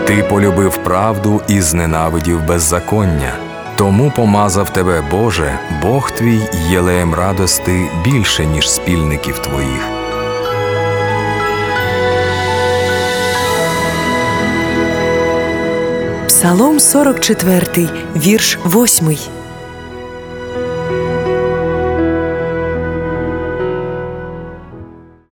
Ти полюбив правду і зненавидів беззаконня. Тому помазав тебе, Боже, Бог твій єлеєм радости більше, ніж спільників твоїх. Псалом 44, вірш 8.